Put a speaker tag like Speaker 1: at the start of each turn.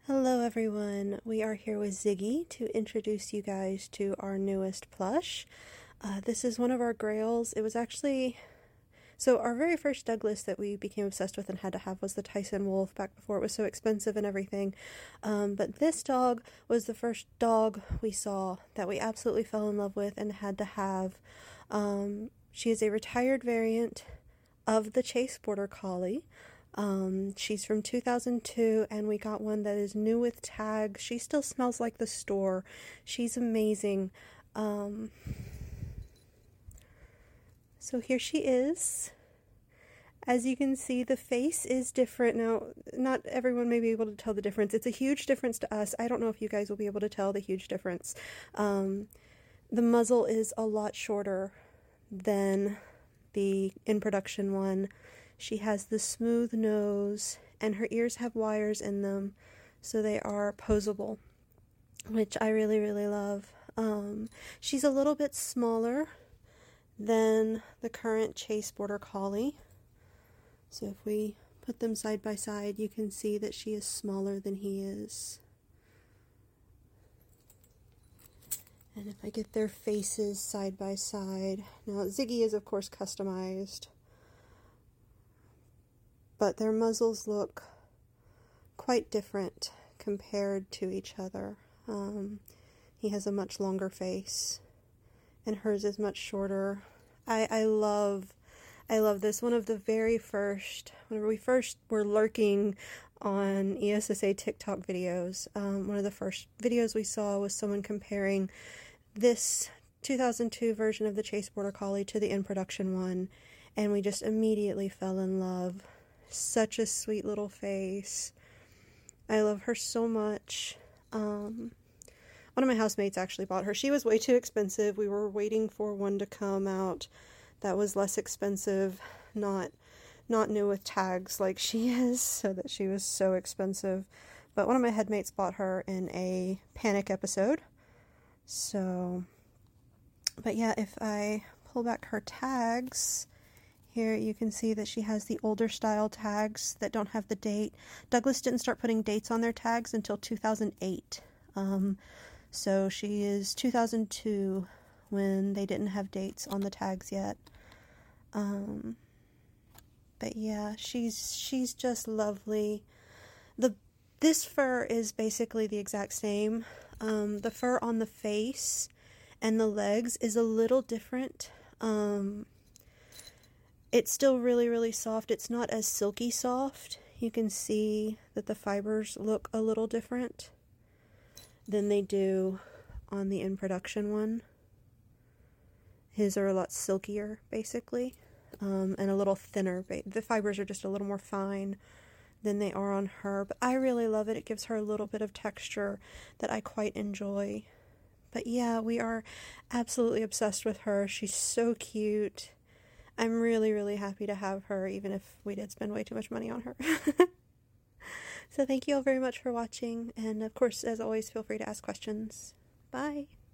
Speaker 1: Hello everyone, we are here with Ziggy to introduce you guys to our newest plush. This is one of our grails. It was actually, so our very first Douglas that we became obsessed with and had to have was the Tyson Wolf back before it was so expensive and everything. But this dog was the first dog we saw that we absolutely fell in love with and had to have. She is a retired variant of the Chase Border Collie. She's from 2002, and we got one that is new with tags. She still smells like the store. She's amazing. So here she is. As you can see, the face is different. Now, not everyone may be able to tell the difference. It's a huge difference to us. I don't know if you guys will be able to tell the huge difference. The muzzle is a lot shorter than the in-production one. She has the smooth nose, and her ears have wires in them, so they are posable, which I really, really love. She's a little bit smaller than the current Chase Border Collie. So if we put them side by side, you can see that she is smaller than he is. And if I get their faces side by side, now Ziggy is of course customized, but their muzzles look quite different compared to each other. He has a much longer face, and hers is much shorter. I love this. One of the very first, whenever we first were lurking on ESSA TikTok videos, one of the first videos we saw was someone comparing this 2002 version of the Chase Border Collie to the in-production one, and we just immediately fell in love. Such a sweet little face. I love her so much. One of my housemates actually bought her. She was way too expensive. We were waiting for one to come out that was less expensive, not new with tags like she is, so that she was so expensive. But one of my headmates bought her in a panic episode. So, but yeah, if I pull back her tags, here you can see that she has the older style tags that don't have the date. Douglas didn't start putting dates on their tags until 2008. So she is 2002 when they didn't have dates on the tags yet. But yeah, she's just lovely. This fur is basically the exact same. The fur on the face and the legs is a little different. It's still really, really soft. It's not as silky soft. You can see that the fibers look a little different than they do on the in-production one. His are a lot silkier, basically, and a little thinner. The fibers are just a little more fine than they are on her, but I really love it. It gives her a little bit of texture that I quite enjoy. But yeah, we are absolutely obsessed with her. She's so cute. I'm really, really happy to have her, even if we did spend way too much money on her. So thank you all very much for watching, and of course, as always, feel free to ask questions. Bye!